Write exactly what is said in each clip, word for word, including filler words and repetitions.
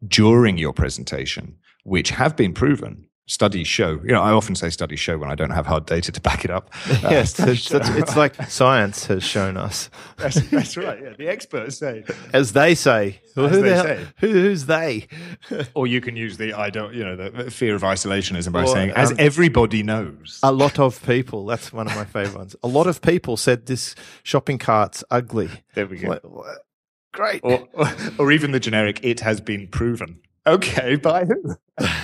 during your presentation, which have been proven. Studies show, you know, I often say studies show when I don't have hard data to back it up. Yes, uh, it's, it's, it's like science has shown us. That's, that's right. Yeah, the experts say, as they say. Well, as who they the hell, say. Who, who's they? Or you can use the I don't, you know, the fear of isolationism by Or, saying, as um, everybody knows. A lot of people. That's one of my favorite ones. A lot of people said this shopping cart's ugly. There we go. What, what? Great. Or, or, or even the generic, it has been proven. Okay, by who?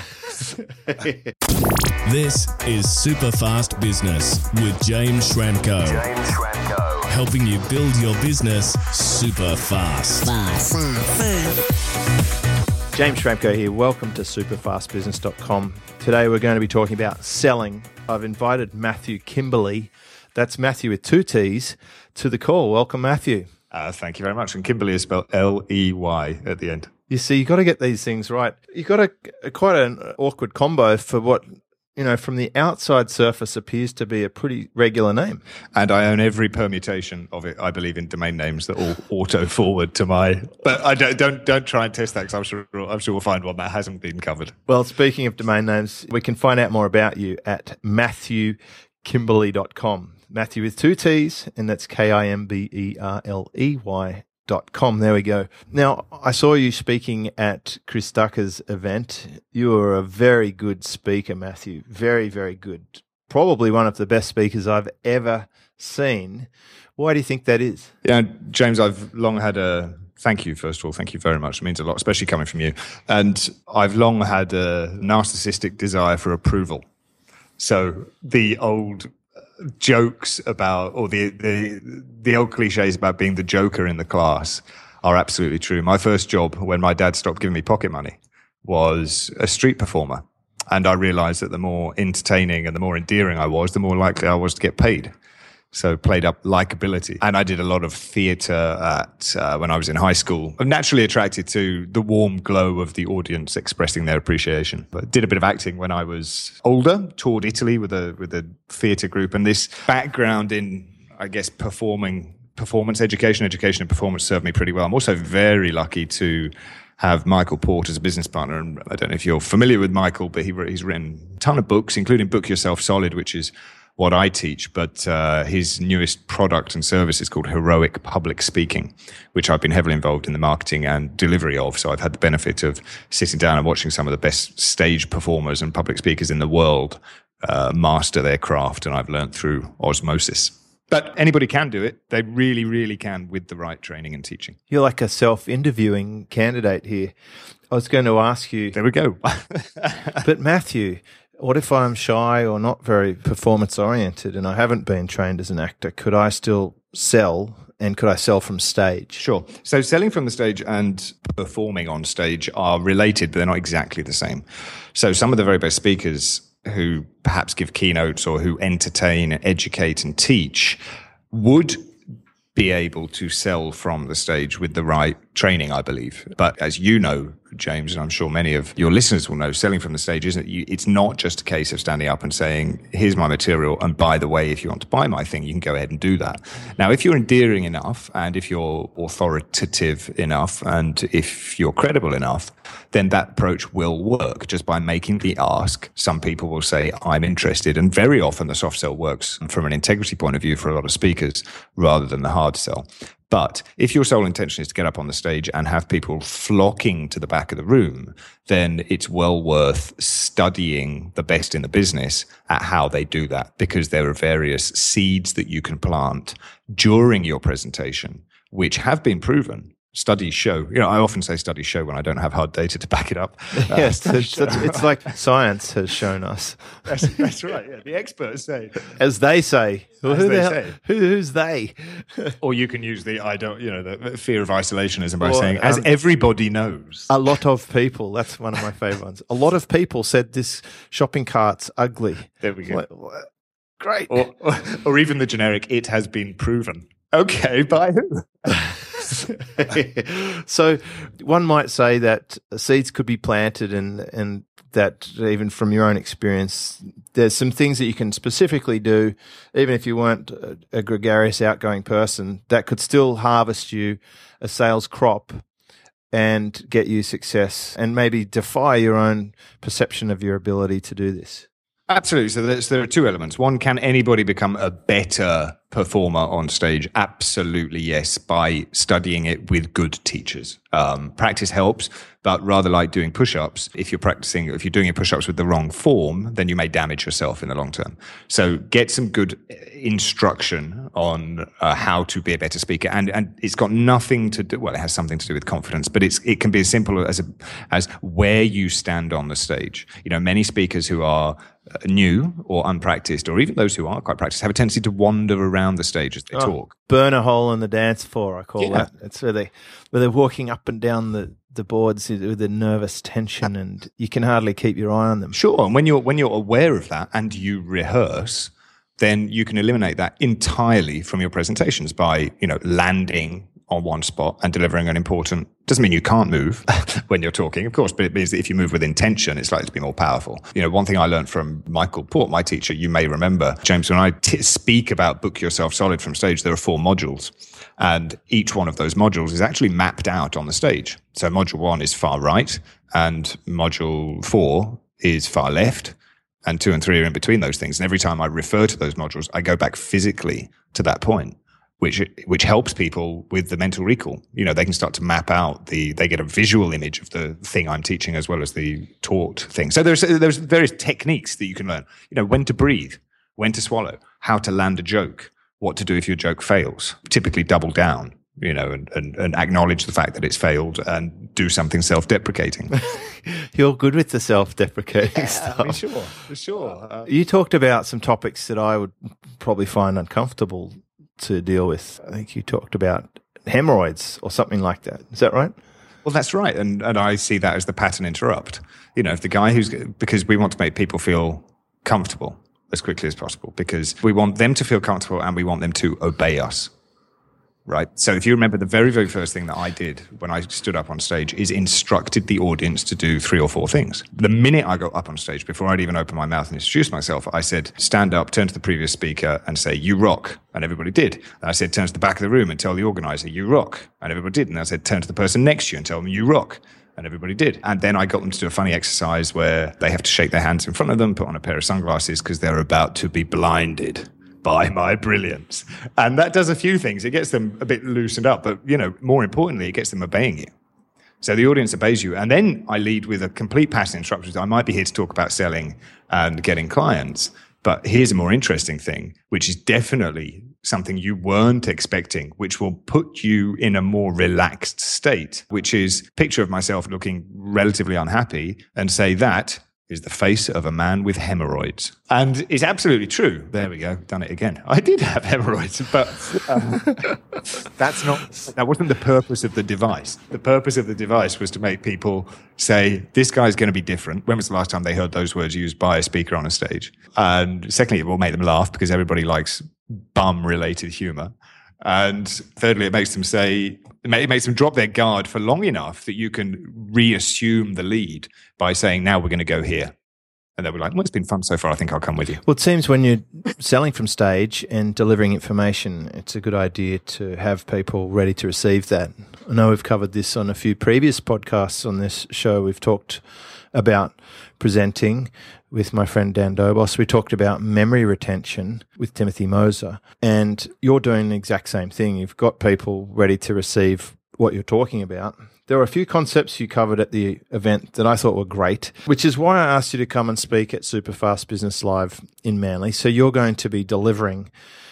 This is Super Fast Business with James Schramko. James Schramko. Helping you build your business super fast. Fast. James Schramko here. Welcome to super fast business dot com. Today we're going to be talking about selling. I've invited Matthew Kimberley, that's Matthew with two T's, to the call. Welcome, Matthew. Uh, thank you very much. And Kimberley is spelled L E Y at the end. You see, you've got to get these things right. You've got a, a quite an awkward combo for what, you know, from the outside surface appears to be a pretty regular name. And I own every permutation of it, I believe, in domain names that all auto-forward to my... But I don't don't, don't try and test that because I'm sure, I'm sure we'll find one that hasn't been covered. Well, speaking of domain names, we can find out more about you at matthew kimberley dot com. Matthew with two T's, and that's K I M B E R L E Y dot com. There we go. Now, I saw you speaking at Chris Ducker's event. You were a very good speaker, Matthew. Very, very good. Probably one of the best speakers I've ever seen. Why do you think that is? Yeah, James, I've long had a... Thank you, first of all. Thank you very much. It means a lot, especially coming from you. And I've long had a narcissistic desire for approval. So the old jokes about, or the, the the old cliches about being the joker in the class are absolutely true. My first job, when my dad stopped giving me pocket money, was a street performer. And I realized that the more entertaining and the more endearing I was, the more likely I was to get paid. So played up likability. And I did a lot of theatre at uh, when I was in high school. I'm naturally attracted to the warm glow of the audience expressing their appreciation. But did a bit of acting when I was older, toured Italy with a with a theatre group. And this background in, I guess, performing, performance education, education and performance served me pretty well. I'm also very lucky to have Michael Port as a business partner. And I don't know if you're familiar with Michael, but he, he's written a ton of books, including Book Yourself Solid, which is what I teach, but uh, his newest product and service is called Heroic Public Speaking, which I've been heavily involved in the marketing and delivery of. So I've had the benefit of sitting down and watching some of the best stage performers and public speakers in the world uh, master their craft, and I've learned through osmosis. But anybody can do it. They really, really can with the right training and teaching. You're like a self-interviewing candidate here. I was going to ask you... There we go. But Matthew... What if I'm shy or not very performance-oriented and I haven't been trained as an actor? Could I still sell, and could I sell from stage? Sure. So selling from the stage and performing on stage are related, but they're not exactly the same. So some of the very best speakers who perhaps give keynotes or who entertain, educate, and teach would be able to sell from the stage with the right training, I believe. But as you know, James, and I'm sure many of your listeners will know, selling from the stage isn't, you, it's not just a case of standing up and saying, here's my material, and by the way, if you want to buy my thing, you can go ahead and do that. Now, if you're endearing enough, and if you're authoritative enough, and if you're credible enough, then that approach will work just by making the ask. Some people will say, I'm interested, and very often the soft sell works from an integrity point of view for a lot of speakers rather than the hard sell. But if your sole intention is to get up on the stage and have people flocking to the back of the room, then it's well worth studying the best in the business at how they do that, because there are various seeds that you can plant during your presentation, which have been proven. Studies show, you know, I often say studies show when I don't have hard data to back it up. Yes, uh, it's, it's, it's like science has shown us. That's, that's right. Yeah, the experts say, as they say. Well, as who they the hell, say. Who, who's they? Or you can use the I don't, you know, the fear of isolationism by Or, saying, as um, everybody knows. A lot of people. That's one of my favorite ones. A lot of people said this shopping cart's ugly. There we go. What, what? Great. Or, or, or even the generic, it has been proven. Okay, by who? So one might say that seeds could be planted, and and that even from your own experience, there's some things that you can specifically do, even if you weren't a, a gregarious, outgoing person, that could still harvest you a sales crop and get you success and maybe defy your own perception of your ability to do this? Absolutely. So there's, there are two elements. One, can anybody become a better performer on stage? Absolutely, yes, by studying it with good teachers. Um, practice helps, but rather like doing push-ups, if you're practicing, if you're doing your push-ups with the wrong form, then you may damage yourself in the long term. So get some good instruction on uh, how to be a better speaker. And and it's got nothing to do, well, it has something to do with confidence, but it's it can be as simple as, a, as where you stand on the stage. You know, many speakers who are new or unpracticed, or even those who are quite practiced, have a tendency to wander around the stage as they oh, talk. Burn a hole in the dance floor, I call Yeah. that. It's where they where they're walking up and down the, the boards with the nervous tension, and you can hardly keep your eye on them. Sure, and when you're when you're aware of that and you rehearse, then you can eliminate that entirely from your presentations by, you know, landing on one spot and delivering an important, doesn't mean you can't move when you're talking, of course, but it means that if you move with intention, it's likely to be more powerful. You know, one thing I learned from Michael Port, my teacher, you may remember, James, when I t- speak about Book Yourself Solid from stage, there are four modules, and each one of those modules is actually mapped out on the stage. So module one is far right, and module four is far left, and two and three are in between those things. And every time I refer to those modules, I go back physically to that point, which which helps people with the mental recall. You know, they can start to map out the, they get a visual image of the thing I'm teaching as well as the taught thing. So there's there's various techniques that you can learn. You know, when to breathe, when to swallow, how to land a joke, what to do if your joke fails. Typically double down, you know, and, and, and acknowledge the fact that it's failed and do something self-deprecating. You're good with the self-deprecating Yeah, stuff. I mean, sure, for sure. Uh, You talked about some topics that I would probably find uncomfortable to deal with. I think you talked about hemorrhoids or something like that. Is that right? Well, that's right. And and I see that as the pattern interrupt. You know, if the guy who's, because we want to make people feel comfortable as quickly as possible, because we want them to feel comfortable and we want them to obey us. Right. So if you remember, the very, very first thing that I did when I stood up on stage is instructed the audience to do three or four things. The minute I got up on stage, before I'd even open my mouth and introduce myself, I said, stand up, turn to the previous speaker and say, you rock. And everybody did. And I said, turn to the back of the room and tell the organizer, you rock. And everybody did. And I said, turn to the person next to you and tell them, you rock. And everybody did. And then I got them to do a funny exercise where they have to shake their hands in front of them, put on a pair of sunglasses because they're about to be blinded by my brilliance. And that does a few things. It gets them a bit loosened up, but, you know, more importantly, it gets them obeying you. So the audience obeys you. And then I lead with a complete pattern instructions. I might be here to talk about selling and getting clients, but here's a more interesting thing, which is definitely something you weren't expecting, which will put you in a more relaxed state, which is picture of myself looking relatively unhappy and say that is the face of a man with hemorrhoids. And it's absolutely true. There we go. Done it again. I did have hemorrhoids, but um, that's not, that wasn't the purpose of the device. The purpose of the device was to make people say, this guy's going to be different. When was the last time they heard those words used by a speaker on a stage? And secondly, it will make them laugh because everybody likes bum-related humor. And thirdly, it makes them say, it makes them drop their guard for long enough that you can reassume the lead by saying, now we're going to go here. And they'll be like, well, it's been fun so far. I think I'll come with you. Well, it seems when you're selling from stage and delivering information, it's a good idea to have people ready to receive that. I know we've covered this on a few previous podcasts on this show. We've talked about presenting with my friend Dan Dobos. We talked about memory retention with Timothy Moser. And you're doing the exact same thing. You've got people ready to receive what you're talking about. There were a few concepts you covered at the event that I thought were great, which is why I asked you to come and speak at Superfast Business Live in Manly. So you're going to be delivering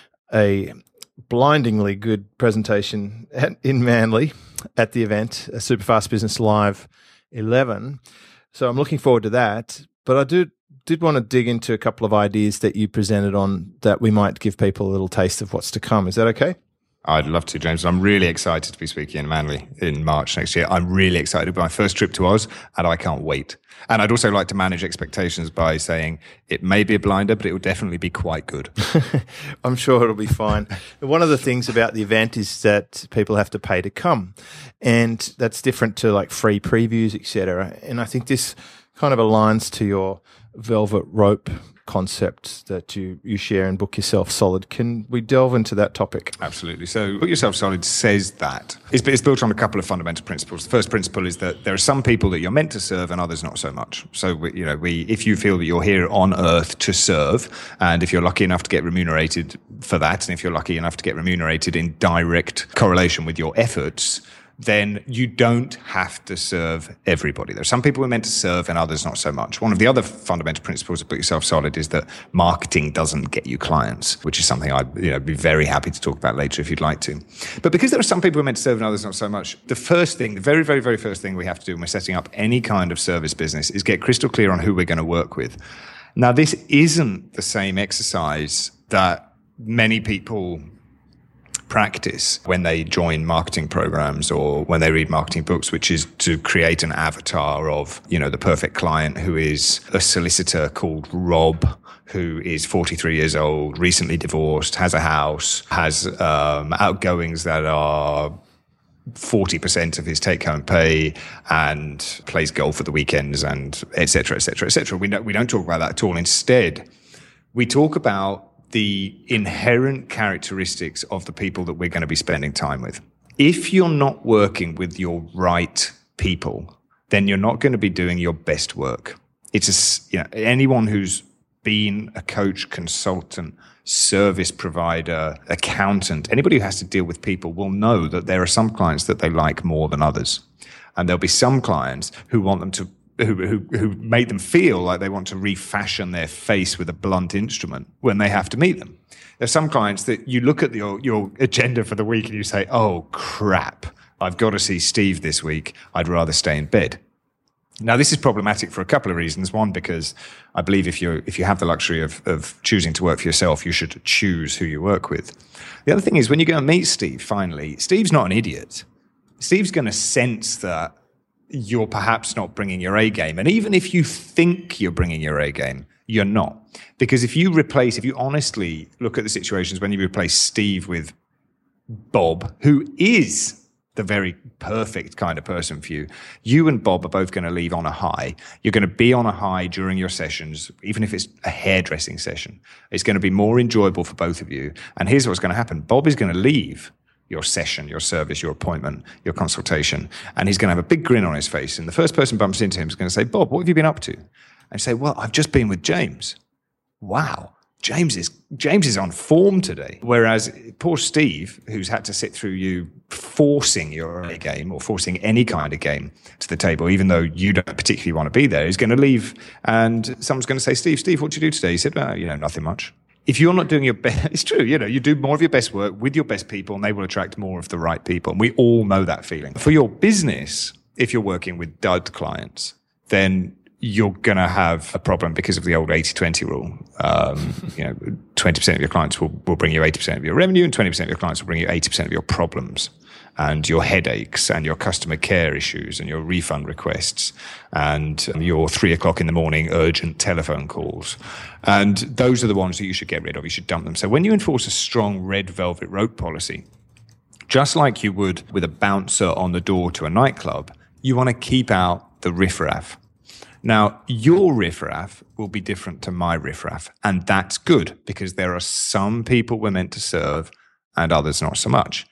a blindingly good presentation at, in Manly at the event, Superfast Business Live eleven. So I'm looking forward to that. But I do did want to dig into a couple of ideas that you presented on that we might give people a little taste of what's to come. Is that okay? I'd love to, James. I'm really excited to be speaking in Manly in March next year. I'm really excited. My first trip to Oz, and I can't wait. And I'd also like to manage expectations by saying it may be a blinder, but it will definitely be quite good. I'm sure it'll be fine. One of the things about the event is that people have to pay to come, and that's different to like free previews, et cetera. And I think this kind of aligns to your velvet rope concept that you, you share in Book Yourself Solid. Can we delve into that topic? Absolutely. So Book Yourself Solid says that. It's, it's built on a couple of fundamental principles. The first principle is that there are some people that you're meant to serve and others not so much. So, we, you know, we if you feel that you're here on earth to serve, and if you're lucky enough to get remunerated for that, and if you're lucky enough to get remunerated in direct correlation with your efforts, then you don't have to serve everybody. There are some people who are meant to serve and others not so much. One of the other fundamental principles of Book Yourself Solid is that marketing doesn't get you clients, which is something I'd you know, be very happy to talk about later if you'd like to. But because there are some people who are meant to serve and others not so much, the first thing, the very, very, very first thing we have to do when we're setting up any kind of service business is get crystal clear on who we're going to work with. Now, this isn't the same exercise that many people practice when they join marketing programs or when they read marketing books, which is to create an avatar of, you know, the perfect client who is a solicitor called Rob, who is forty-three years old, recently divorced, has a house, has um, outgoings that are forty percent of his take-home pay, and plays golf at the weekends, and et cetera, et cetera, et cetera. We don't, we don't talk about that at all. Instead, we talk about the inherent characteristics of the people that we're going to be spending time with. If you're not working with your right people, then you're not going to be doing your best work. It's a, you know, anyone who's been a coach, consultant, service provider, accountant, anybody who has to deal with people will know that there are some clients that they like more than others. And there'll be some clients who want them to Who, who who make them feel like they want to refashion their face with a blunt instrument when they have to meet them. There's some clients that you look at your, your agenda for the week and you say, oh, crap, I've got to see Steve this week. I'd rather stay in bed. Now, this is problematic for a couple of reasons. One, because I believe if you if you have the luxury of, of choosing to work for yourself, you should choose who you work with. The other thing is when you go and meet Steve, finally, Steve's not an idiot. Steve's going to sense that you're perhaps not bringing your A game. And even if you think you're bringing your A game, you're not. Because if you replace, if you honestly look at the situations when you replace Steve with Bob, who is the very perfect kind of person for you, you and Bob are both going to leave on a high. You're going to be on a high during your sessions, even if it's a hairdressing session. It's going to be more enjoyable for both of you. And here's what's going to happen. Bob is going to leave your session, your service, your appointment, your consultation, and he's going to have a big grin on his face. And the first person bumps into him is going to say, Bob, what have you been up to? And say, well, I've just been with James. Wow, James is James is on form today. Whereas poor Steve, who's had to sit through you forcing your A game or forcing any kind of game to the table, even though you don't particularly want to be there, is going to leave and someone's going to say, Steve, Steve, what'd you do today? He said, well, you know, nothing much. If you're not doing your best, it's true, you know, you do more of your best work with your best people and they will attract more of the right people. And we all know that feeling. For your business, if you're working with dud clients, then you're going to have a problem because of the old eighty twenty rule. Um, you know, twenty percent of your clients will, will bring you eighty percent of your revenue and twenty percent of your clients will bring you eighty percent of your problems and your headaches and your customer care issues and your refund requests and your three o'clock in the morning urgent telephone calls. And those are the ones that you should get rid of. You should dump them. So when you enforce a strong red velvet rope policy, just like you would with a bouncer on the door to a nightclub, you want to keep out the riffraff. Now, your riffraff will be different to my riffraff, and that's good because there are some people we're meant to serve and others not so much.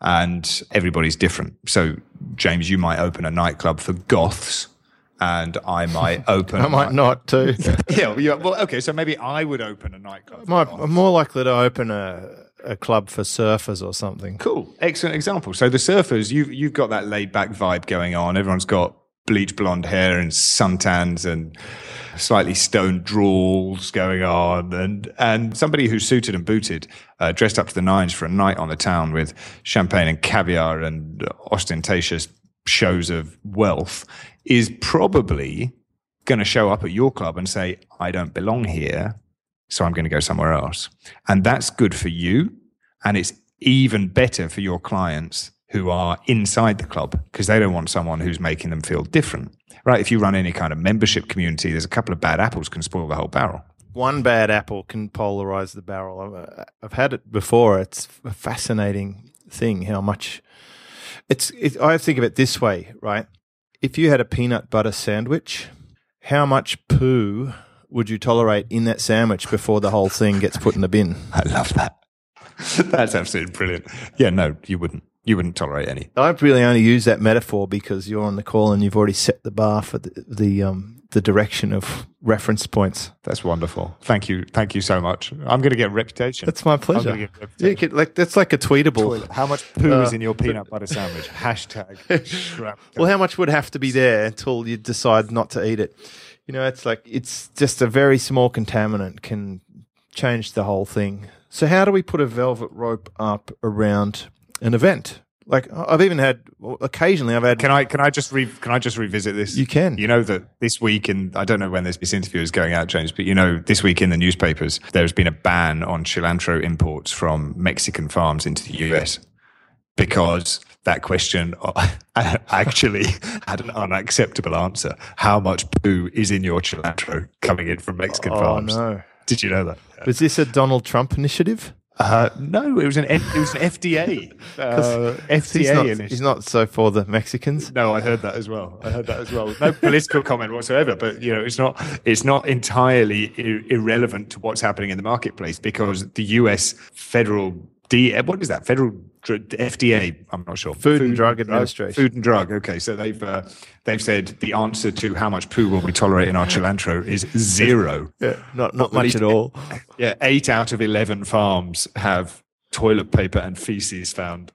And everybody's different. So, James, you might open a nightclub for goths, and I might open. I might not too. yeah, well, well, okay. So maybe I would open a nightclub. Might, I'm more likely to open a, a club for surfers or something. Cool, excellent example. So the surfers, you've you've got that laid back vibe going on. Everyone's got bleach blonde hair and suntans and slightly stoned drawls going on, and and somebody who's suited and booted, uh, dressed up to the nines for a night on the town with champagne and caviar and ostentatious shows of wealth is probably going to show up at your club and say, I don't belong here, so I'm going to go somewhere else. And that's good for you, and it's even better for your clients who are inside the club because they don't want someone who's making them feel different. Right, if you run any kind of membership community, there's a couple of bad apples can spoil the whole barrel. One bad apple can polarize the barrel. I've, I've had it before. It's a fascinating thing how much it's. It, I think of it this way, right? If you had a peanut butter sandwich, how much poo would you tolerate in that sandwich before the whole thing gets put in the bin? I love that. That's absolutely brilliant. Yeah, no, you wouldn't. You wouldn't tolerate any. I really only use that metaphor because you're on the call and you've already set the bar for the the, um, the direction of reference points. That's wonderful. Thank you. Thank you so much. I'm going to get a reputation. That's my pleasure. I'm gonna get a Yeah, reputation. you could, like that's like a tweetable. Toilet. How much poo Uh, is in your peanut butter sandwich? Hashtag. Shrap. Well, how much would have to be there until you decide not to eat it? You know, it's like it's just a very small contaminant can change the whole thing. So how do we put a velvet rope up around an event? Like I've even had occasionally I've had. Can I can I just re, can I just revisit this? You can. You know that this week, and I don't know when this, this interview is going out, James, but you know this week in the newspapers there's been a ban on cilantro imports from Mexican farms into the U S because that question actually had an unacceptable answer. How much poo is in your cilantro coming in from Mexican Oh farms? no! Did you know that? Was this a Donald Trump initiative? Uh, no, it was an F- it was an F D A. Uh, F D He's A not, initiative. he's not so for the Mexicans. No, I heard that as well. I heard that as well. No political comment whatsoever, but you know, it's not it's not entirely ir- irrelevant to what's happening in the marketplace because the U S federal D what is that federal dr- F D A? I'm not sure. Food and Drug Administration. Food and Drug. Okay, so they've uh, they've said the answer to how much poo will we tolerate in our cilantro is zero. Yeah, not not At much least- at all. Yeah, eight out of eleven farms have toilet paper and feces found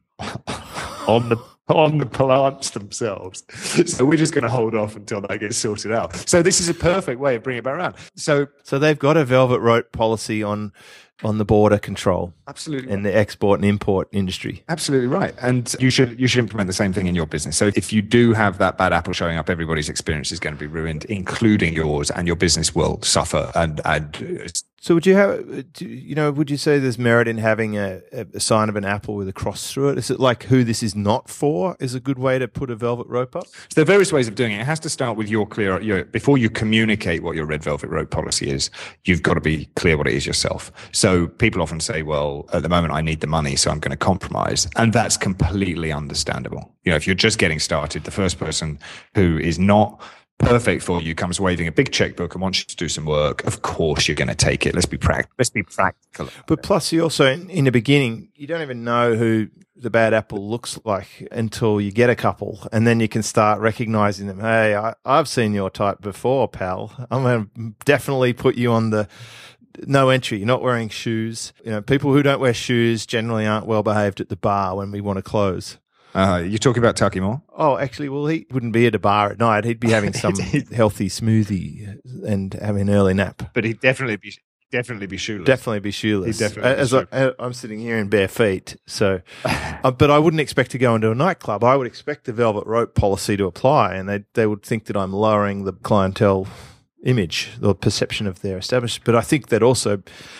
on the on the plants themselves. So we're just going to hold off until that gets sorted out. So this is a perfect way of bringing it back around. So So they've got a velvet rope policy on on the border control absolutely. and the export and import industry. Absolutely right, and you should you should implement the same thing in your business. So if you do have that bad apple showing up, everybody's experience is going to be ruined, including yours, and your business will suffer. And and So would you have, do- you know, would you say there's merit in having a, a sign of an apple with a cross through it? Is it like who this is not for is a good way to put a velvet rope up? So there are various ways of doing it. It has to start with your clear, your, before you communicate what your red velvet rope policy is, you've got to be clear what it is yourself. So people often say, well, at the moment I need the money, so I'm going to compromise. And that's completely understandable. You know, if you're just getting started, the first person who is not perfect for you comes waving a big checkbook and wants you to do some work, of course you're going to take it. Let's be practical. Let's be practical. But plus, you also, in, in the beginning, you don't even know who the bad apple looks like until you get a couple, and then you can start recognizing them. Hey, I, I've seen your type before, pal. I'm going to definitely put you on the no entry. You're not wearing shoes. You know, people who don't wear shoes generally aren't well behaved at the bar when we want to close. Uh, you're talking about Tucky Moore? Oh, actually, well, he wouldn't be at a bar at night. He'd be having some healthy smoothie and having an early nap. But he'd definitely be definitely be shoeless. Definitely be shoeless. He'd definitely be As I, shoeless. I'm sitting here in bare feet, so. uh, but I wouldn't expect to go into a nightclub. I would expect the velvet rope policy to apply, and they they would think that I'm lowering the clientele image, the perception of their establishment. But I think that also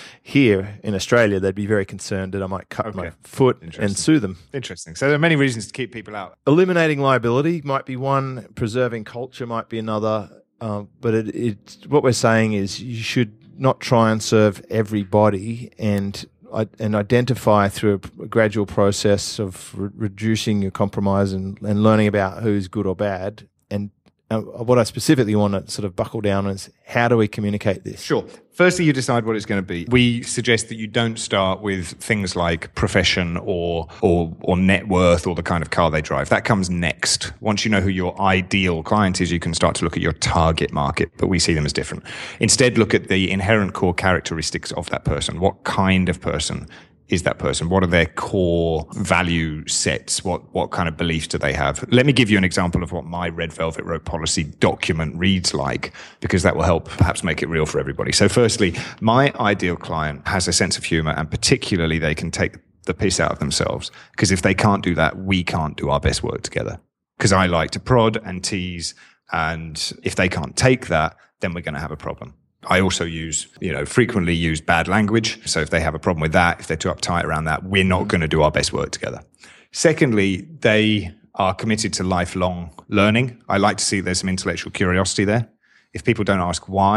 here in Australia, they'd be very concerned that I might cut Okay. my foot and Interesting. sue them. Interesting. So there are many reasons to keep people out. Eliminating liability might be one, preserving culture might be another. Um, but it, it, what we're saying is you should not try and serve everybody and and identify through a gradual process of re- reducing your compromise and, and learning about who's good or bad. And uh, what I specifically want to sort of buckle down on is how do we communicate this? Sure. Firstly, you decide what it's going to be. We suggest that you don't start with things like profession or or or net worth or the kind of car they drive. That comes next. Once you know who your ideal client is, you can start to look at your target market, but we see them as different. Instead, look at the inherent core characteristics of that person. What kind of person is that person? What are their core value sets? What what kind of beliefs do they have? Let me give you an example of what my Red Velvet Rope policy document reads like, because that will help perhaps make it real for everybody. So firstly, my ideal client has a sense of humor, and particularly they can take the piss out of themselves, because if they can't do that, we can't do our best work together. Because I like to prod and tease, and if they can't take that, then we're going to have a problem. I also use, you know, frequently use bad language. So if they have a problem with that, if they're too uptight around that, we're not going to do our best work together. Secondly, they are committed to lifelong learning. I like to see there's some intellectual curiosity there. If people don't ask why,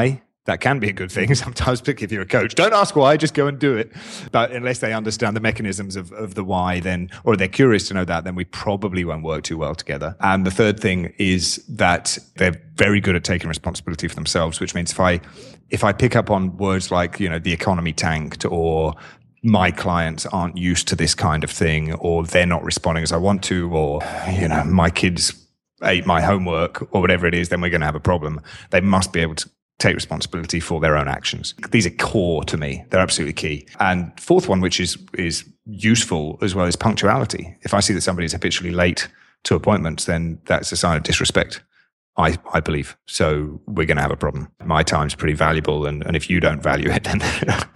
That can be a good thing sometimes, particularly if you're a coach. Don't ask why, just go and do it. But unless they understand the mechanisms of, of the why, then, or they're curious to know that, then we probably won't work too well together. And the third thing is that they're very good at taking responsibility for themselves, which means if I, if I pick up on words like, you know, the economy tanked, or my clients aren't used to this kind of thing, or they're not responding as I want to, or, you know, my kids ate my homework, or whatever it is, then we're going to have a problem. They must be able to take responsibility for their own actions. These are core to me. They're absolutely key. And fourth one, which is is useful as well, is punctuality. If I see that somebody's habitually late to appointments, then that's a sign of disrespect, I, I believe. So we're going to have a problem. My time's pretty valuable, and, and if you don't value it, then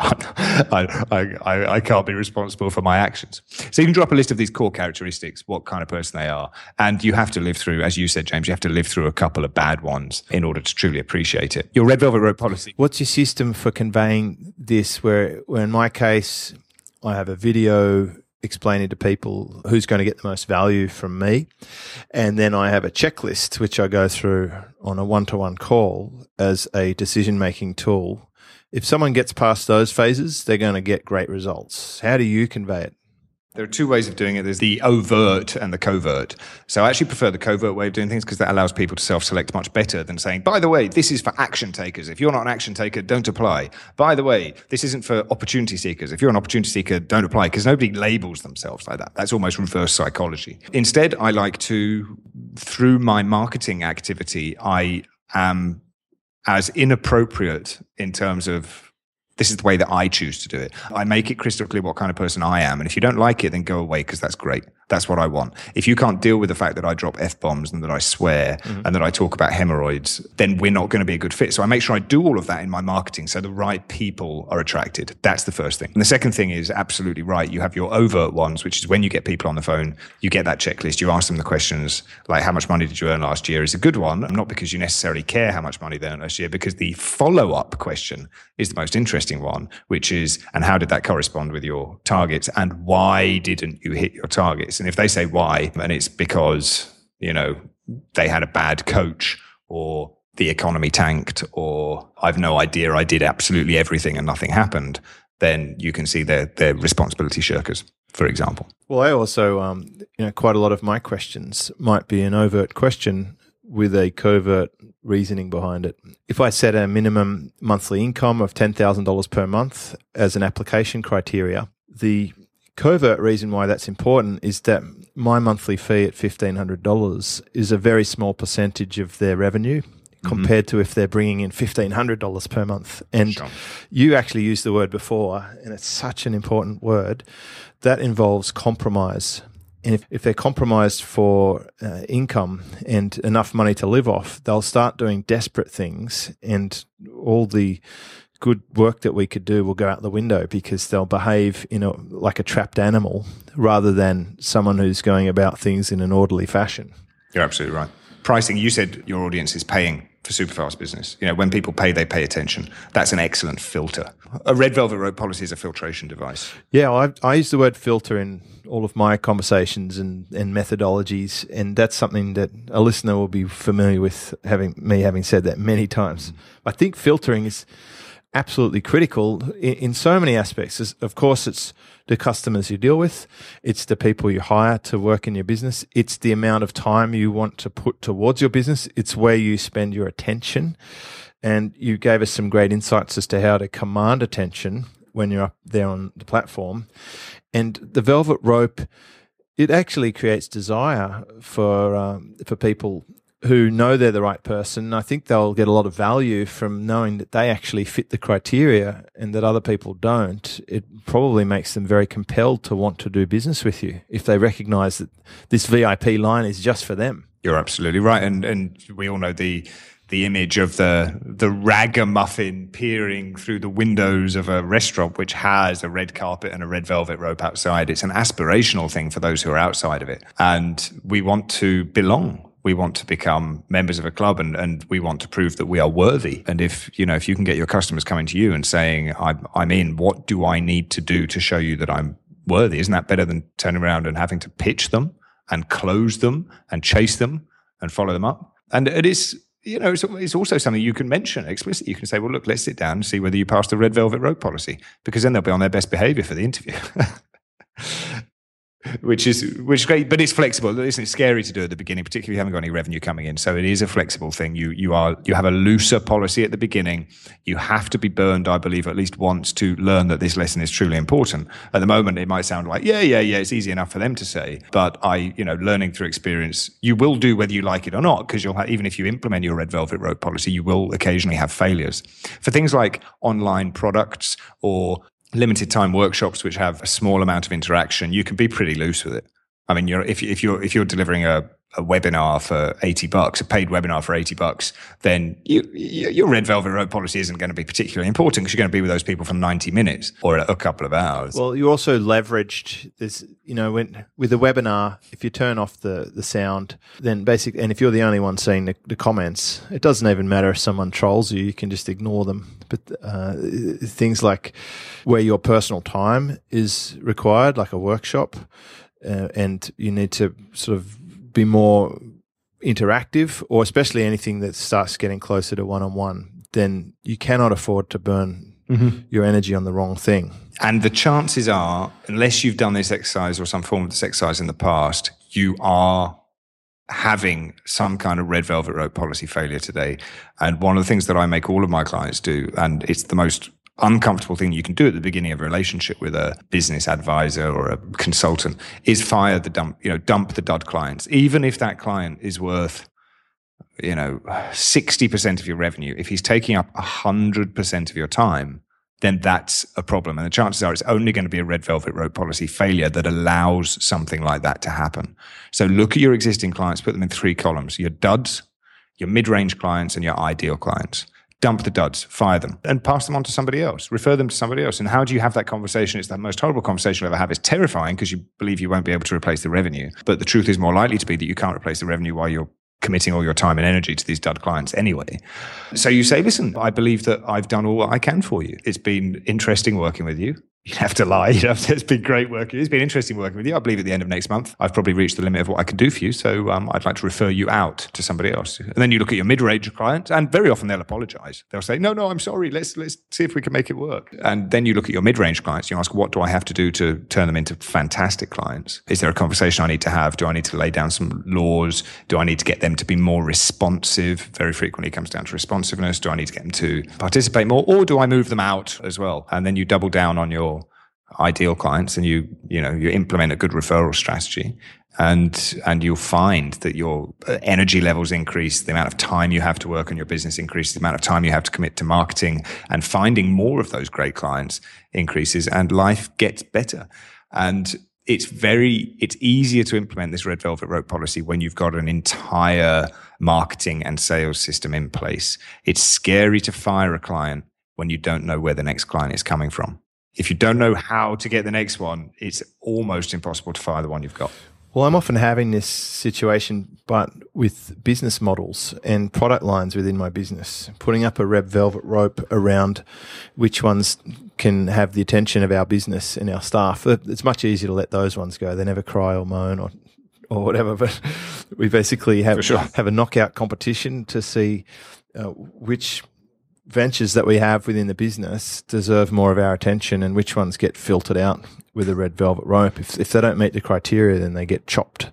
I, I, I, I can't be responsible for my actions. So you can drop a list of these core characteristics, what kind of person they are. And you have to live through, as you said, James, you have to live through a couple of bad ones in order to truly appreciate it. Your Red Velvet Rope policy. What's your system for conveying this, where, where in my case, I have a video explaining to people who's going to get the most value from me. And then I have a checklist, which I go through on a one-to-one call as a decision-making tool. If someone gets past those phases, they're going to get great results. How do you convey it? There are two ways of doing it. There's the overt and the covert. So I actually prefer the covert way of doing things because that allows people to self-select much better than saying, by the way, this is for action takers. If you're not an action taker, don't apply. By the way, this isn't for opportunity seekers. If you're an opportunity seeker, don't apply, because nobody labels themselves like that. That's almost reverse psychology. Instead, I like to, through my marketing activity, I am as inappropriate in terms of, this is the way that I choose to do it. I make it crystal clear what kind of person I am. And if you don't like it, then go away, because that's great. That's what I want. If you can't deal with the fact that I drop F-bombs and that I swear mm-hmm. and that I talk about hemorrhoids, then we're not going to be a good fit. So I make sure I do all of that in my marketing so the right people are attracted. That's the first thing. And the second thing is absolutely right. You have your overt ones, which is when you get people on the phone, you get that checklist, you ask them the questions like, how much money did you earn last year, is a good one. Not because you necessarily care how much money they earned last year, because the follow-up question is the most interesting one, which is, and how did that correspond with your targets, and why didn't you hit your targets? And if they say why, and it's because, you know, they had a bad coach, or the economy tanked, or I've no idea, I did absolutely everything and nothing happened, then you can see they're, they're responsibility shirkers, for example. Well, I also, um, you know, quite a lot of my questions might be an overt question with a covert reasoning behind it. If I set a minimum monthly income of ten thousand dollars per month as an application criteria, the covert reason why that's important is that my monthly fee at fifteen hundred dollars is a very small percentage of their revenue mm-hmm. compared to if they're bringing in fifteen hundred dollars per month. And sure. You actually used the word before, and it's such an important word, that involves compromise. And if, if they're compromised for uh, income and enough money to live off, they'll start doing desperate things, and all the good work that we could do will go out the window, because they'll behave in a, like a trapped animal rather than someone who's going about things in an orderly fashion. You're absolutely right. Pricing, you said your audience is paying for Superfast Business. You know, when people pay, they pay attention. That's an excellent filter. A Red Velvet Rope policy is a filtration device. Yeah, well, I, I use the word filter in all of my conversations and, and methodologies, and that's something that a listener will be familiar with, having me having said that many times. Mm. I think filtering is absolutely critical in, in so many aspects. Of course, it's the customers you deal with, it's the people you hire to work in your business, it's the amount of time you want to put towards your business, it's where you spend your attention. And you gave us some great insights as to how to command attention when you're up there on the platform. And the Velvet Rope, it actually creates desire for um, for people who know they're the right person. I think they'll get a lot of value from knowing that they actually fit the criteria and that other people don't. It probably makes them very compelled to want to do business with you if they recognize that this V I P line is just for them. You're absolutely right. And and we all know the the image of the the ragamuffin peering through the windows of a restaurant which has a red carpet and a red velvet rope outside. It's an aspirational thing for those who are outside of it. And we want to belong. We want to become members of a club, and, and we want to prove that we are worthy. And if, you know, if you can get your customers coming to you and saying, I'm, I'm in, what do I need to do to show you that I'm worthy? Isn't that better than turning around and having to pitch them and close them and chase them and follow them up? And it is, you know, it's, it's also something you can mention explicitly. You can say, well, look, let's sit down and see whether you pass the red velvet rope policy, because then they'll be on their best behavior for the interview. Which is which is great, but it's flexible. Listen, it's scary to do at the beginning, particularly if you haven't got any revenue coming in. So it is a flexible thing. You you are you have a looser policy at the beginning. You have to be burned, I believe, at least once to learn that this lesson is truly important. At the moment, it might sound like yeah, yeah, yeah, it's easy enough for them to say, but I, you know, learning through experience, you will do whether you like it or not, because you'll have, even if you implement your red velvet rope policy, you will occasionally have failures for things like online products or limited time workshops, which have a small amount of interaction. You can be pretty loose with it. I mean, you're if if you're if you're delivering a, a webinar for eighty bucks, a paid webinar for eighty bucks, then you, you, your red velvet rope policy isn't going to be particularly important, because you're going to be with those people for ninety minutes or a, a couple of hours. Well, you also leveraged this, you know, when with the webinar, if you turn off the, the sound, then basically, and if you're the only one seeing the, the comments, it doesn't even matter if someone trolls you, you can just ignore them. But uh, things like where your personal time is required, like a workshop, uh, and you need to sort of be more interactive, or especially anything that starts getting closer to one-on-one, then you cannot afford to burn mm-hmm. your energy on the wrong thing. And the chances are, unless you've done this exercise or some form of this exercise in the past, you are having some kind of red velvet rope policy failure today. And one of the things that I make all of my clients do, and it's the most uncomfortable thing you can do at the beginning of a relationship with a business advisor or a consultant, is fire the dump, you know, dump the dud clients. Even if that client is worth, you know, sixty percent of your revenue, if he's taking up one hundred percent of your time, then that's a problem. And the chances are it's only going to be a red velvet rope policy failure that allows something like that to happen. So look at your existing clients, put them in three columns: your duds, your mid-range clients, and your ideal clients. Dump the duds, fire them, and pass them on to somebody else. Refer them to somebody else. And how do you have that conversation? It's the most horrible conversation you'll ever have. It's terrifying because you believe you won't be able to replace the revenue. But the truth is more likely to be that you can't replace the revenue while you're committing all your time and energy to these dud clients anyway. So you say, listen, I believe that I've done all I can for you. It's been interesting working with you. You have to lie. You have to, it's been great working. It's been interesting working with you. I believe at the end of next month, I've probably reached the limit of what I can do for you. So um, I'd like to refer you out to somebody else. And then you look at your mid-range clients, and very often they'll apologize. They'll say, no, no, I'm sorry. Let's let's see if we can make it work. And then you look at your mid-range clients. You ask, what do I have to do to turn them into fantastic clients? Is there a conversation I need to have? Do I need to lay down some laws? Do I need to get them to be more responsive? Very frequently it comes down to responsiveness. Do I need to get them to participate more? Or do I move them out as well? And then you double down on your ideal clients, and you you know you implement a good referral strategy, and and you'll find that your energy levels increase, the amount of time you have to work on your business increases, the amount of time you have to commit to marketing, and finding more of those great clients increases, and life gets better. And it's very it's easier to implement this red velvet rope policy when you've got an entire marketing and sales system in place. It's scary to fire a client when you don't know where the next client is coming from. If you don't know how to get the next one, it's almost impossible to fire the one you've got. Well, I'm often having this situation, but with business models and product lines within my business, putting up a red velvet rope around which ones can have the attention of our business and our staff. It's much easier to let those ones go. They never cry or moan or or whatever, but we basically have, sure. have a knockout competition to see uh, which ventures that we have within the business deserve more of our attention, and which ones get filtered out with a red velvet rope. If, if they don't meet the criteria, then they get chopped.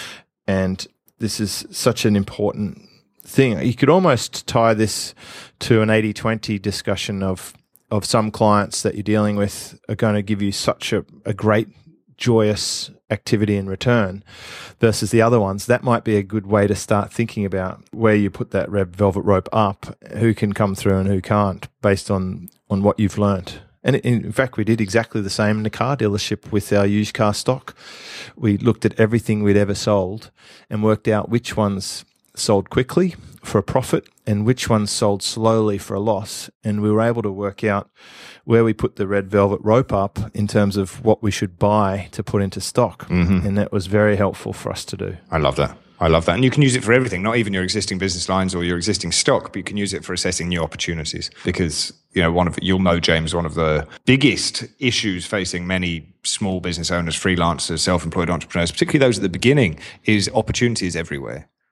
And this is such an important thing. You could almost tie this to an eighty twenty discussion of, of some clients that you're dealing with are going to give you such a, a great, joyous activity in return versus the other ones. That might be a good way to start thinking about where you put that red velvet rope up, who can come through and who can't, based on, on what you've learned. And in fact, we did exactly the same in the car dealership with our used car stock. We looked at everything we'd ever sold and worked out which ones sold quickly for a profit and which ones sold slowly for a loss. And we were able to work out where we put the red velvet rope up in terms of what we should buy to put into stock. Mm-hmm. And that was very helpful for us to do. I love that. I love that. And you can use it for everything, not even your existing business lines or your existing stock, but you can use it for assessing new opportunities. Because, you know, one of, you'll know, James, one of the biggest issues facing many small business owners, freelancers, self-employed entrepreneurs, particularly those at the beginning, is opportunities everywhere.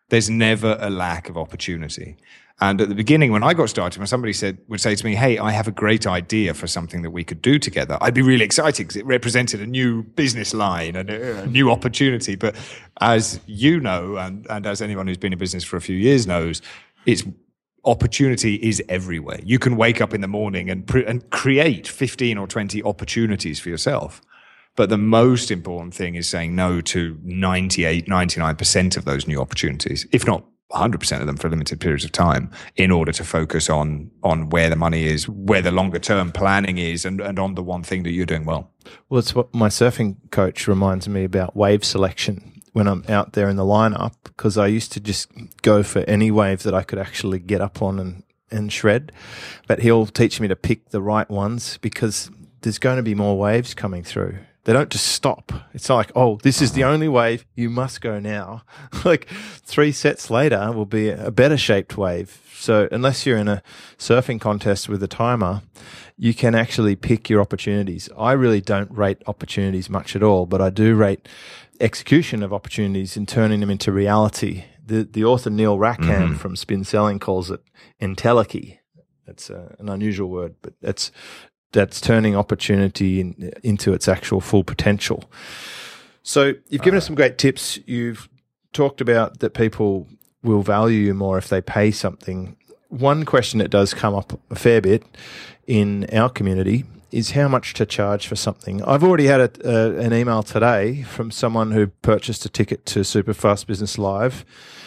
There's never a lack of opportunity. And at the beginning, when I got started, when somebody said would say to me, hey, I have a great idea for something that we could do together, I'd be really excited because it represented a new business line and a, a new opportunity. But as you know, and, and as anyone who's been in business for a few years knows, it's opportunity is everywhere. You can wake up in the morning and, pre- and create fifteen or twenty opportunities for yourself. But the most important thing is saying no to ninety-eight, ninety-nine percent of those new opportunities, if not one hundred percent of them for limited periods of time, in order to focus on on where the money is, where the longer term planning is, and, and on the one thing that you're doing well. Well, it's what my surfing coach reminds me about wave selection when I'm out there in the lineup, because I used to just go for any wave that I could actually get up on and, and shred. But he'll teach me to pick the right ones because there's going to be more waves coming through. They don't just stop. It's like, oh, this is the only wave. You must go now. Like three sets later will be a better shaped wave. So unless you're in a surfing contest with a timer, you can actually pick your opportunities. I really don't rate opportunities much at all, but I do rate execution of opportunities and turning them into reality. The the author Neil Rackham mm-hmm. from Spin Selling calls it entelechy. That's uh, an unusual word, but that's that's turning opportunity in, into its actual full potential. So you've given uh, us some great tips. You've talked about that people will value you more if they pay something. One question that does come up a fair bit in our community is how much to charge for something. I've already had a, uh, an email today from someone who purchased a ticket to Superfast Business Live,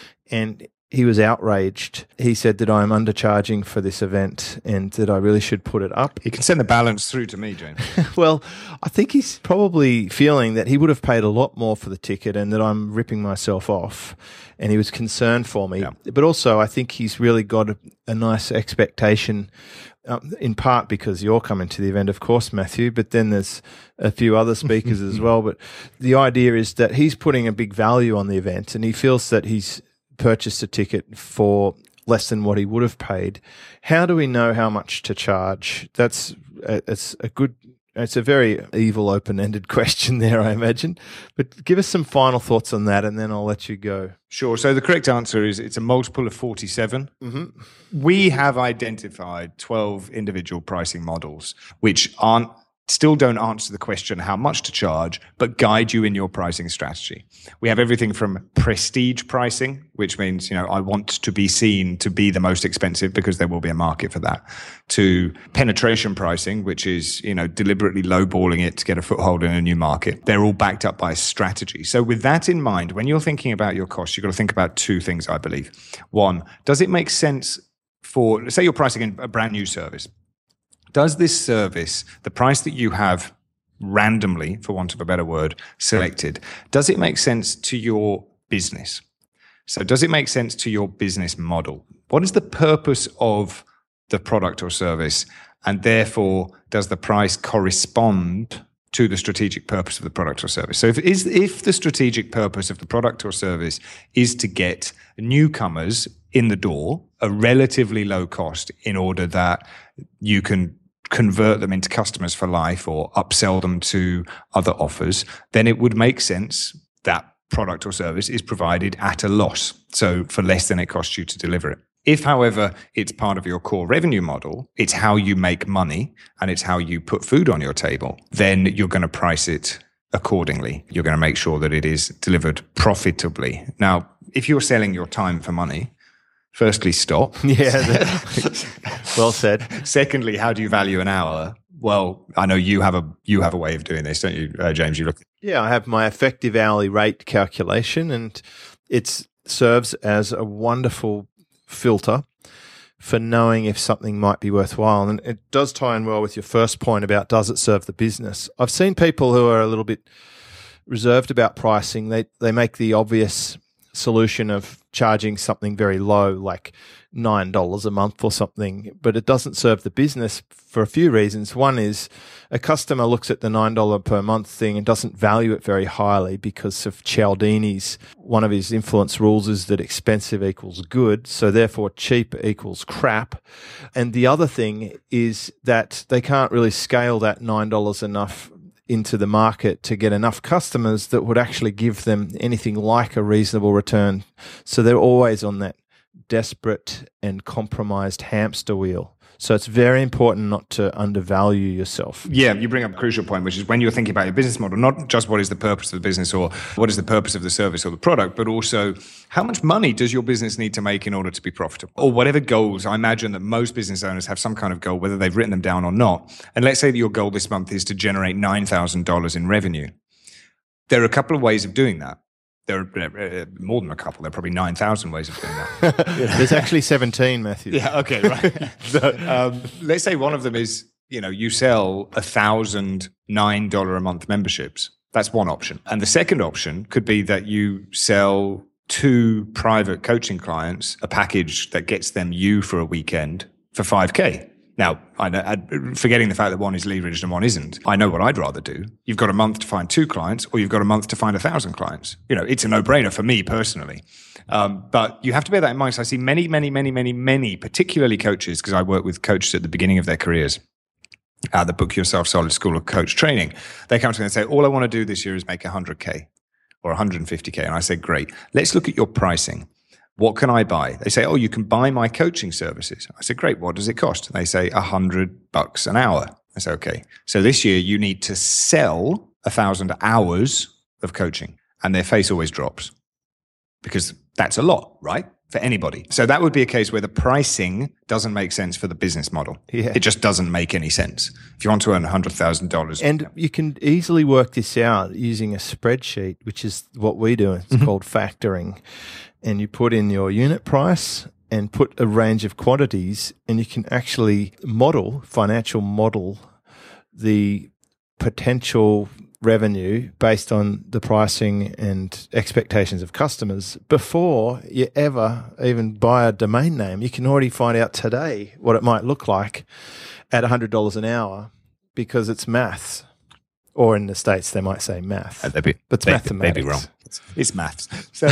and he was outraged. He said that I'm undercharging for this event and that I really should put it up. You can send the balance through to me, James. Well, I think he's probably feeling that he would have paid a lot more for the ticket and that I'm ripping myself off. And he was concerned for me. Yeah. But also, I think he's really got a, a nice expectation, um, in part because you're coming to the event, of course, Matthew, but then there's a few other speakers as well. But the idea is that he's putting a big value on the event and he feels that he's purchased a ticket for less than what he would have paid. How do we know how much to charge? That's a, it's a good, it's a very evil, open-ended question there, I imagine. But give us some final thoughts on that, and then I'll let you go. Sure. So the correct answer is it's a multiple of forty-seven. Mm-hmm. We have identified twelve individual pricing models, which aren't still don't answer the question how much to charge, but guide you in your pricing strategy. We have everything from prestige pricing, which means, you know, I want to be seen to be the most expensive because there will be a market for that, to penetration pricing, which is, you know, deliberately lowballing it to get a foothold in a new market. They're all backed up by strategy. So with that in mind, when you're thinking about your costs, you've got to think about two things, I believe. One, does it make sense for, say you're pricing a brand new service. Does this service, the price that you have randomly, for want of a better word, selected, does it make sense to your business? So does it make sense to your business model? What is the purpose of the product or service? And therefore, does the price correspond to the strategic purpose of the product or service? So if, is, if the strategic purpose of the product or service is to get newcomers in the door, a relatively low cost in order that you can convert them into customers for life or upsell them to other offers, then it would make sense that product or service is provided at a loss, so for less than it costs you to deliver it. If, however, it's part of your core revenue model, it's how you make money and it's how you put food on your table, then you're going to price it accordingly. You're going to make sure that it is delivered profitably. Now, if you're selling your time for money, firstly, stop. Yeah, well said. Secondly, how do you value an hour? Well, I know you have a you have a way of doing this, don't you, uh, James? You look. Yeah, I have my effective hourly rate calculation, and it serves as a wonderful filter for knowing if something might be worthwhile. And it does tie in well with your first point about does it serve the business. I've seen people who are a little bit reserved about pricing. They they make the obvious solution of charging something very low, like nine dollars a month or something, but it doesn't serve the business for a few reasons. One is a customer looks at the nine dollars per month thing and doesn't value it very highly because of Cialdini's. One of his influence rules is that expensive equals good, so therefore cheap equals crap. And the other thing is that they can't really scale that nine dollars enough into the market to get enough customers that would actually give them anything like a reasonable return. So they're always on that desperate and compromised hamster wheel. So it's very important not to undervalue yourself. Yeah, you bring up a crucial point, which is when you're thinking about your business model, not just what is the purpose of the business or what is the purpose of the service or the product, but also how much money does your business need to make in order to be profitable? Or whatever goals. I imagine that most business owners have some kind of goal, whether they've written them down or not. And let's say that your goal this month is to generate nine thousand dollars in revenue. There are a couple of ways of doing that. There are uh, more than a couple. There are probably nine thousand ways of doing that. There's actually seventeen, Matthew. Yeah, okay, right. so, um, let's say one of them is, you know, you sell one thousand nine dollars a month memberships. That's one option. And the second option could be that you sell two private coaching clients a package that gets them you for a weekend for five K. Now, I know, forgetting the fact that one is leveraged and one isn't, I know what I'd rather do. You've got a month to find two clients, or you've got a month to find a thousand clients. You know, it's a no-brainer for me personally. Um, but you have to bear that in mind. So I see many, many, many, many, many, particularly coaches, because I work with coaches at the beginning of their careers, at the Book Yourself Solid School of Coach Training. They come to me and say, all I want to do this year is make one hundred K or one hundred fifty K. And I say, great, let's look at your pricing. What can I buy? They say, oh, you can buy my coaching services. I said, great. What does it cost? And they say a hundred bucks an hour. I say, okay. So this year you need to sell a thousand hours of coaching. And their face always drops because that's a lot, right? For anybody. So that would be a case where the pricing doesn't make sense for the business model. Yeah. It just doesn't make any sense. If you want to earn one hundred thousand dollars. And you can easily work this out using a spreadsheet, which is what we do. It's mm-hmm. called factoring. And you put in your unit price and put a range of quantities, and you can actually model, financial model, the potential revenue based on the pricing and expectations of customers before you ever even buy a domain name. You can already find out today what it might look like at one hundred dollars an hour because it's maths. Or in the States, they might say math. Uh, be, but it's they, mathematics. They'd be wrong. It's, it's maths. So,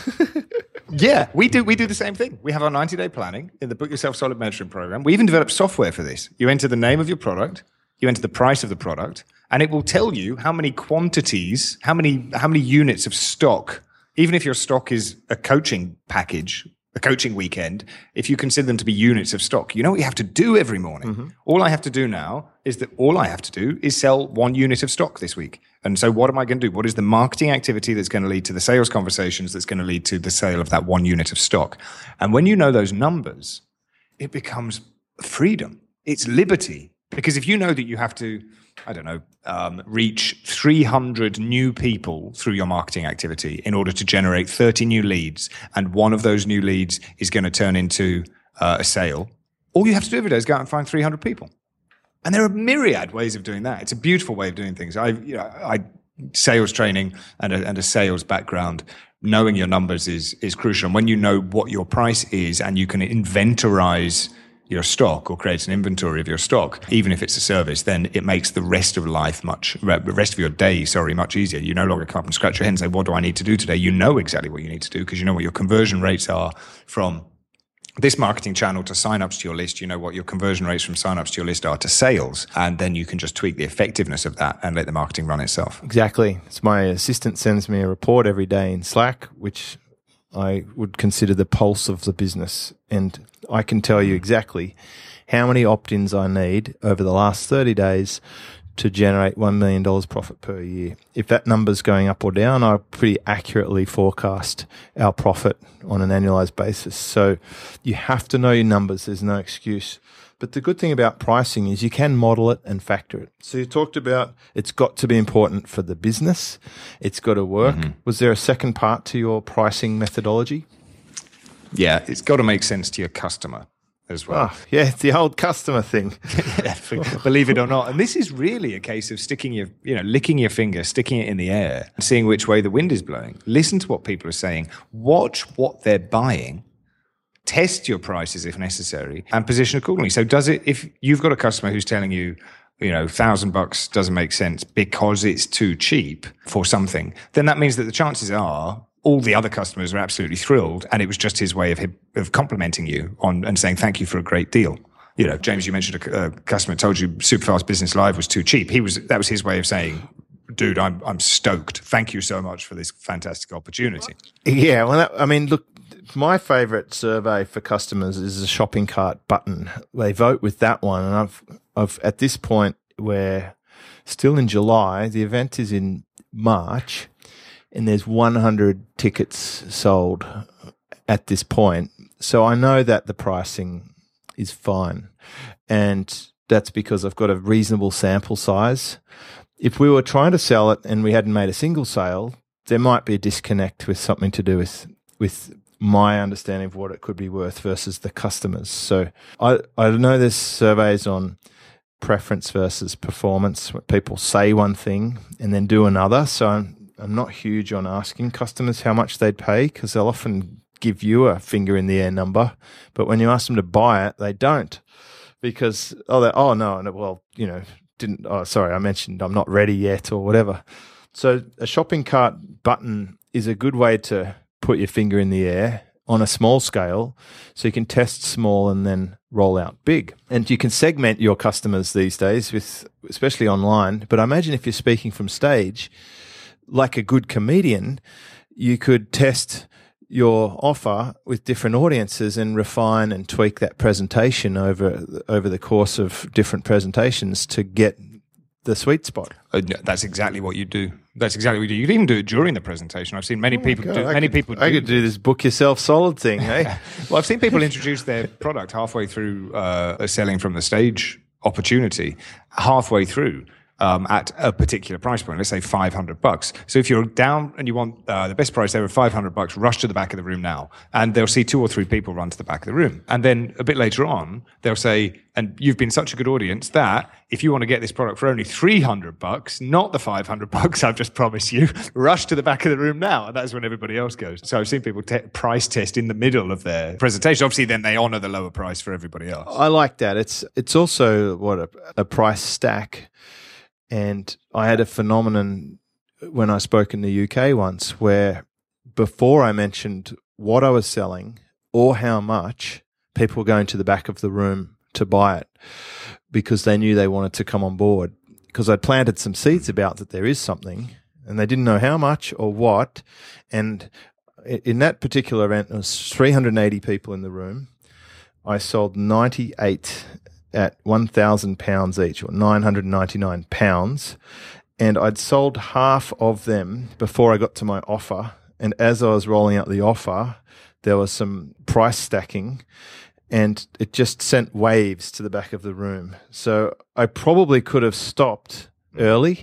yeah, we do we do the same thing. We have our ninety-day planning in the Book Yourself Solid Mentoring program. We even develop software for this. You enter the name of your product, you enter the price of the product, and it will tell you how many quantities, how many how many units of stock, even if your stock is a coaching package, a coaching weekend, if you consider them to be units of stock, you know what you have to do every morning. Mm-hmm. All I have to do now is that all I have to do is sell one unit of stock this week. And so what am I going to do? What is the marketing activity that's going to lead to the sales conversations that's going to lead to the sale of that one unit of stock? And when you know those numbers, it becomes freedom. It's liberty. Because if you know that you have to, I don't know, um, reach three hundred new people through your marketing activity in order to generate thirty new leads, and one of those new leads is going to turn into uh, a sale, all you have to do every day is go out and find three hundred people. And there are myriad ways of doing that. It's a beautiful way of doing things. I, you know, I sales training and a, and a sales background. Knowing your numbers is is crucial. And when you know what your price is, and you can inventorize your stock or create an inventory of your stock, even if it's a service, then it makes the rest of life much, the rest of your day, sorry, much easier. You no longer come up and scratch your head and say, what do I need to do today? You know exactly what you need to do because you know what your conversion rates are from this marketing channel to signups to your list. You know what your conversion rates from signups to your list are to sales. And then you can just tweak the effectiveness of that and let the marketing run itself. Exactly. So my assistant sends me a report every day in Slack, which I would consider the pulse of the business. And I can tell you exactly how many opt-ins I need over the last thirty days to generate one million dollars profit per year. If that number's going up or down, I pretty accurately forecast our profit on an annualized basis. So you have to know your numbers. There's no excuse. But the good thing about pricing is you can model it and factor it. So you talked about it's got to be important for the business. It's got to work. Mm-hmm. Was there a second part to your pricing methodology? Yeah, it's got to make sense to your customer as well. Oh, yeah, it's the old customer thing. Yeah, believe it or not. And this is really a case of sticking your, you know, licking your finger, sticking it in the air, and seeing which way the wind is blowing. Listen to what people are saying. Watch what they're buying. Test your prices if necessary and position accordingly. So does it, if you've got a customer who's telling you, you know, thousand bucks doesn't make sense because it's too cheap for something, then that means that the chances are all the other customers are absolutely thrilled and it was just his way of him, of complimenting you on and saying thank you for a great deal. You know, James, you mentioned a, a customer told you Superfast Business Live was too cheap. He was that was his way of saying, dude, I'm I'm stoked. Thank you so much for this fantastic opportunity. Yeah, well, that, I mean, look, my favourite survey for customers is the shopping cart button. They vote with that one, and I've I've at this point we're still in July. The event is in March, and there's one hundred tickets sold at this point. So I know that the pricing is fine, and that's because I've got a reasonable sample size. If we were trying to sell it and we hadn't made a single sale, there might be a disconnect with something to do with with my understanding of what it could be worth versus the customers. So I, I know there's surveys on preference versus performance. People say one thing and then do another. So I'm, I'm not huge on asking customers how much they'd pay, because they'll often give you a finger in the air number. But when you ask them to buy it, they don't, because, oh, they, oh no, no, well, you know, didn't, oh, sorry, I mentioned I'm not ready yet or whatever. So a shopping cart button is a good way to put your finger in the air on a small scale, so you can test small and then roll out big. And you can segment your customers these days, with especially online. But I imagine if you're speaking from stage, like a good comedian, you could test your offer with different audiences and refine and tweak that presentation over over the course of different presentations to get the sweet spot. Uh, no, that's exactly what you do. That's exactly what you do. You can even do it during the presentation. I've seen many oh people God, do. I Many could, people. I do could do this book yourself solid thing, eh? Well, I've seen people introduce their product halfway through uh, a selling from the stage opportunity, halfway through. Um, at a particular price point, let's say five hundred bucks. So if you're down and you want uh, the best price ever, five hundred bucks, rush to the back of the room now. And they'll see two or three people run to the back of the room. And then a bit later on, they'll say, and you've been such a good audience that if you want to get this product for only three hundred bucks, not the five hundred bucks I've just promised you, rush to the back of the room now. And that's when everybody else goes. So I've seen people te- price test in the middle of their presentation. Obviously, then they honor the lower price for everybody else. I like that. It's, it's also what a, a price stack. And I had a phenomenon when I spoke in the U K once where before I mentioned what I was selling or how much, people were going to the back of the room to buy it because they knew they wanted to come on board, because I'd planted some seeds about that there is something and they didn't know how much or what. And in that particular event, there was three hundred eighty people in the room. I sold ninety-eight at one thousand pounds each, or nine hundred ninety-nine pounds. And I'd sold half of them before I got to my offer. And as I was rolling out the offer, there was some price stacking, and it just sent waves to the back of the room. So I probably could have stopped early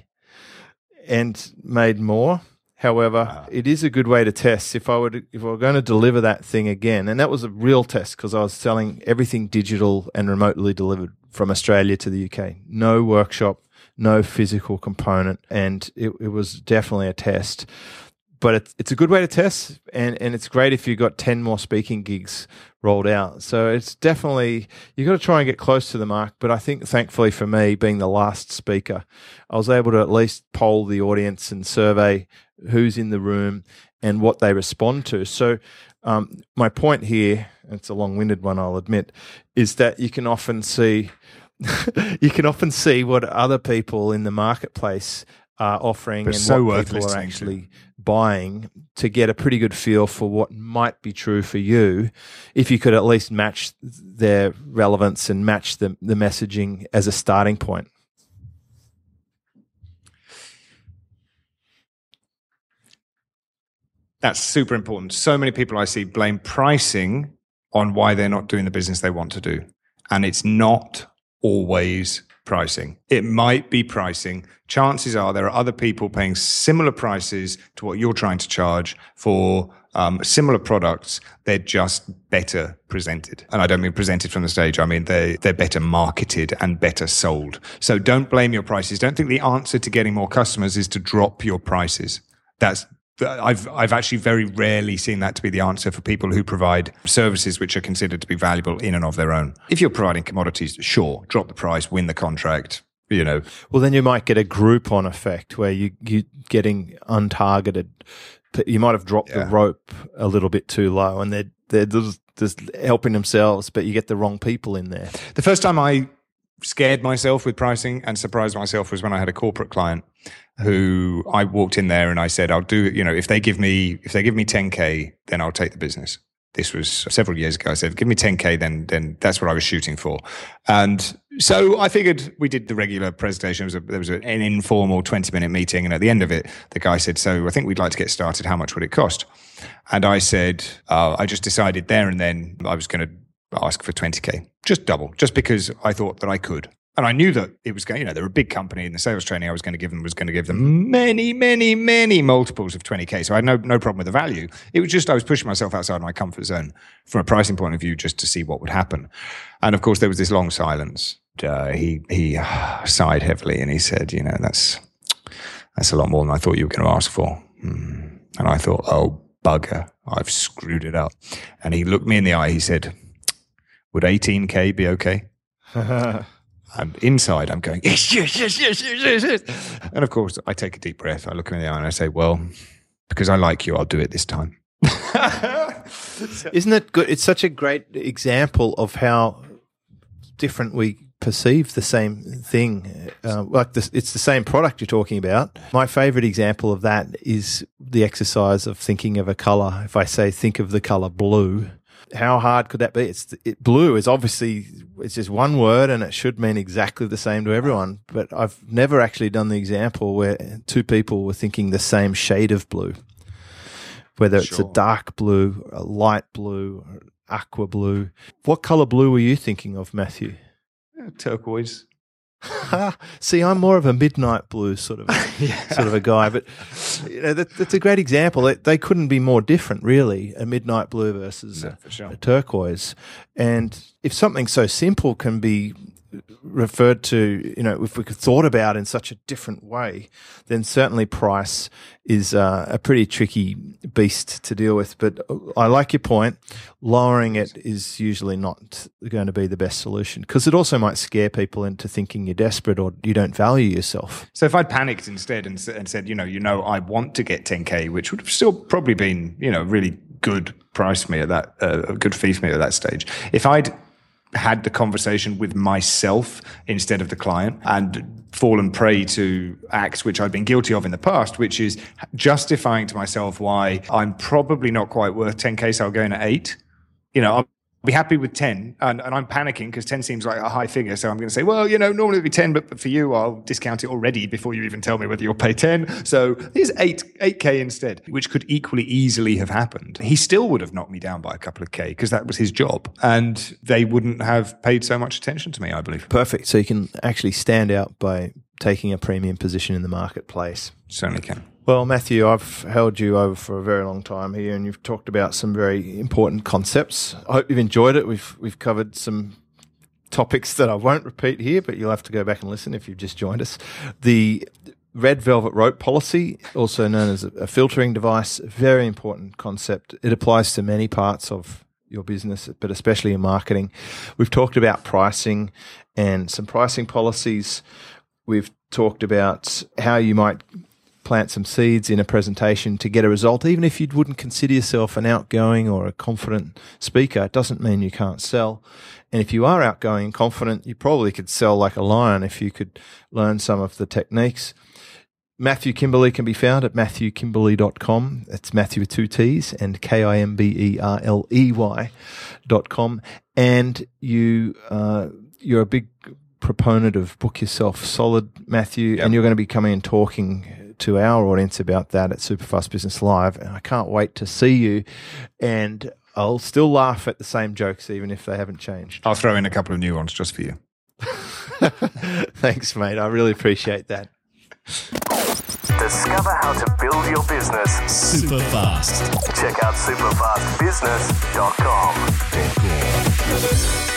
and made more. However, wow. It is a good way to test. If I were to, if I were going to deliver that thing again, and that was a real test because I was selling everything digital and remotely delivered from Australia to the U K. No workshop, no physical component, and it, it was definitely a test. But it's it's a good way to test, and, and it's great if you've got ten more speaking gigs rolled out. So it's definitely, you've got to try and get close to the mark. But I think, thankfully for me, being the last speaker, I was able to at least poll the audience and survey who's in the room and what they respond to. So um, my point here, it's a long-winded one, I'll admit, is that you can often see you can often see what other people in the marketplace are offering but and so what people are actually to. buying, to get a pretty good feel for what might be true for you, if you could at least match their relevance and match the, the messaging as a starting point. That's super important. So many people I see blame pricing on why they're not doing the business they want to do. And it's not always pricing. It might be pricing. Chances are there are other people paying similar prices to what you're trying to charge for um, similar products. They're just better presented. And I don't mean presented from the stage. I mean they, they're better marketed and better sold. So don't blame your prices. Don't think the answer to getting more customers is to drop your prices. That's I've I've actually very rarely seen that to be the answer for people who provide services which are considered to be valuable in and of their own. If you're providing commodities, sure, drop the price, win the contract, you know. Well, then you might get a Groupon effect where you, you're getting untargeted. You might have dropped yeah. the rope a little bit too low, and they're, they're just just helping themselves, but you get the wrong people in there. The first time I scared myself with pricing and surprised myself was when I had a corporate client who I walked in there and I said, I'll do, you know, if they give me, if they give me ten K, then I'll take the business. This was several years ago. I said, give me ten K, then, then that's what I was shooting for. And so I figured we did the regular presentation. It was a, there was an informal twenty minute meeting. And at the end of it, the guy said, so I think we'd like to get started. How much would it cost? And I said, uh, I just decided there and then I was going to ask for twenty K, just double, just because I thought that I could. And I knew that it was going, you know, they're a big company and the sales training I was going to give them was going to give them many, many, many multiples of twenty K. So I had no, no problem with the value. It was just, I was pushing myself outside my comfort zone from a pricing point of view, just to see what would happen. And of course, there was this long silence. Uh, he, he uh, sighed heavily and he said, you know, that's, that's a lot more than I thought you were going to ask for. Hmm. And I thought, oh, bugger, I've screwed it up. And he looked me in the eye. He said, would eighteen K be okay? And inside, I'm going, yes, yes, yes, yes, yes, yes. And of course, I take a deep breath. I look him in the eye and I say, well, because I like you, I'll do it this time. Isn't it good? It's such a great example of how different we perceive the same thing. Uh, like this, it's the same product you're talking about. My favorite example of that is the exercise of thinking of a color. If I say, think of the color blue, how hard could that be? It's it, blue is obviously, it's just one word and it should mean exactly the same to everyone. But I've never actually done the example where two people were thinking the same shade of blue, whether it's Sure. a dark blue, a light blue, or aqua blue. What color blue were you thinking of, Matthew? Turquoise. See, I'm more of a midnight blue sort of Yeah. sort of a guy, but you know, that, that's a great example. They, they couldn't be more different, really. A midnight blue versus No, a, for sure. a turquoise. And if something so simple can be referred to, you know, if we could thought about in such a different way, then certainly price is uh, a pretty tricky beast to deal with. But I like your point. Lowering it is usually not going to be the best solution, because it also might scare people into thinking you're desperate or you don't value yourself. So if I'd panicked instead and, s- and said, you know, you know, I want to get ten K, which would have still probably been, you know, really good price for me at that, uh, a good fee for me at that stage. If I'd had the conversation with myself instead of the client and fallen prey to acts which I've been guilty of in the past, which is justifying to myself why I'm probably not quite worth ten K, so I'll go in at eight. You know, I'll be happy with ten, and, and I'm panicking because ten seems like a high figure. So I'm going to say, well, you know, normally it'd be ten, but for you, I'll discount it already before you even tell me whether you'll pay ten. So here's eight, eight K instead, which could equally easily have happened. He still would have knocked me down by a couple of K because that was his job, and they wouldn't have paid so much attention to me, I believe. Perfect. So you can actually stand out by taking a premium position in the marketplace. Certainly can. Well, Matthew, I've held you over for a very long time here, and you've talked about some very important concepts. I hope you've enjoyed it. We've we've covered some topics that I won't repeat here, but you'll have to go back and listen if you've just joined us. The red velvet rope policy, also known as a filtering device, a very important concept. It applies to many parts of your business, but especially in marketing. We've talked about pricing and some pricing policies. We've talked about how you might plant some seeds in a presentation to get a result. Even if you wouldn't consider yourself an outgoing or a confident speaker, it doesn't mean you can't sell. And if you are outgoing and confident, you probably could sell like a lion if you could learn some of the techniques. Matthew Kimberley can be found at matthew kimberley dot com. That's Matthew with two T's and K I M B E R L E Y dot com. And you, uh, you're a big proponent of Book Yourself Solid, Matthew, Yep. and you're going to be coming and talking to our audience about that at Superfast Business Live. And I can't wait to see you. And I'll still laugh at the same jokes, even if they haven't changed. I'll throw in a couple of new ones just for you. Thanks, mate. I really appreciate that. Discover how to build your business. Super fast. Check out superfast business dot com.